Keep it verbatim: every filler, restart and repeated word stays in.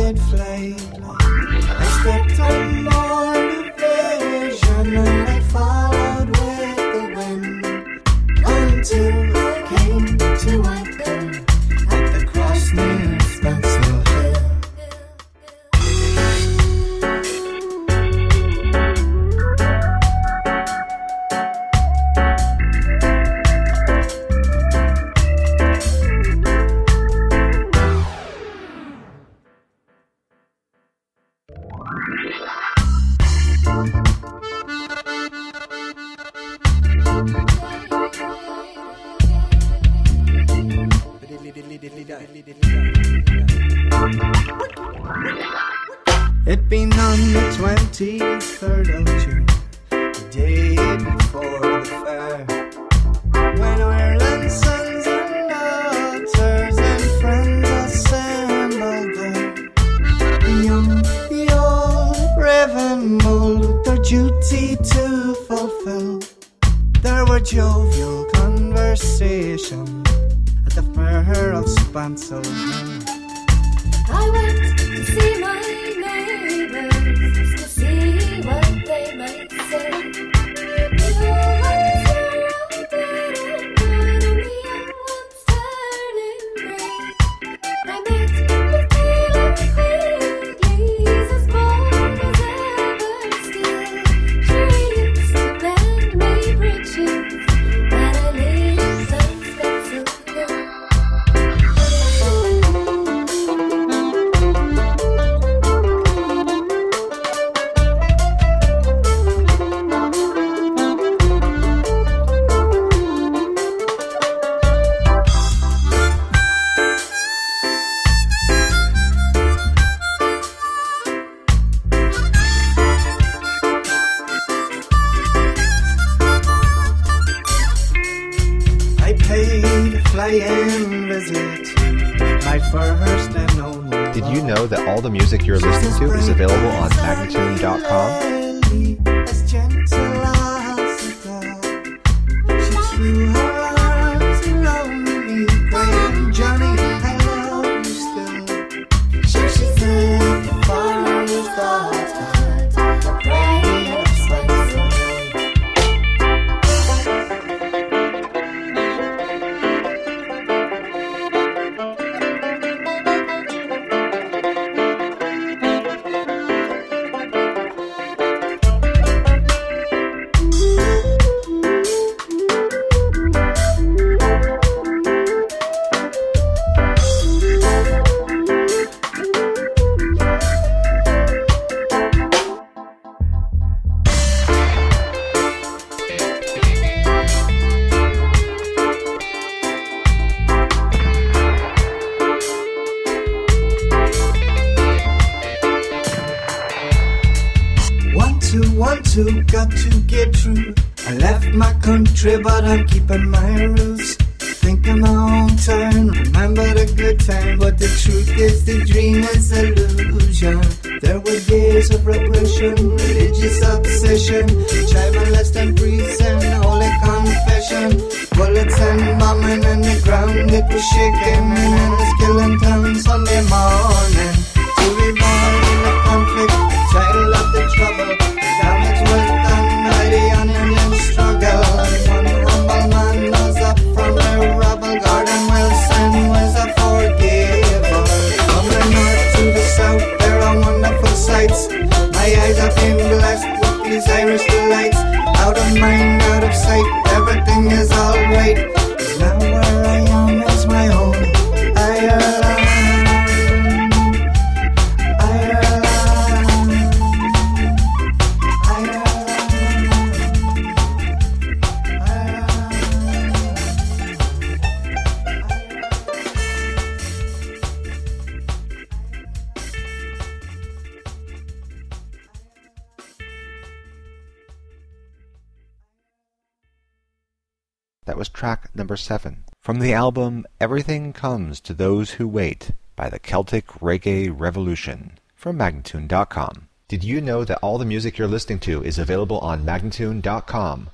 did fly. I stepped on board a vision and I followed with the wind until I came to anchor at the cross near Spencer Hill. It been on the twenty-third of June, the day before the fair, when Ireland's sons and daughters and friends assembled there. The young, the old, brave and bold, with their duty to fulfill. There were jovial conversations at the fair of Spancel Hill. I went to see my neighbors, to see what they might say. The old ones are all dead and gone, and the young ones turning grey. I met with Taylor Quigley, he's as bold as ever still. Sure, he used to bend me bridges when I lived on Spencer Hill. Flying visit, my first and only. Did you know that all the music you're listening to is available on Magnatune dot com? As gentle as a dove, she threw her arms around me, crying, Johnny, I love you still. Sure, she said the farmer's daughter, the pride of Spencer Hill. Want to, got to get through. I left my country, but I'm keeping my roots. Thinking my own turn, remember the good time. But the truth is, the dream is illusion. There were years of repression, religious obsession, child molesting priests and holy confession. Bullets and bombing and the ground it was shaking, and it was killing town Sunday morning. To be born in the conflict, child of the trouble. Damage was done by the onion struggle. One humble man rose up from the rubble. Gordon Wilson was a forgiver. From the north to the south, there are wonderful sights. My eyes have been blessed with these Irish delights. Out of mind, out of sight, everything is alright. 'Cause now where I am is my home, Ireland. That was track number seven from the album Everything Comes to Those Who Wait by the Celtic Reggae Revolution from Magnatune dot com. Did you know that all the music you're listening to is available on Magnatune dot com?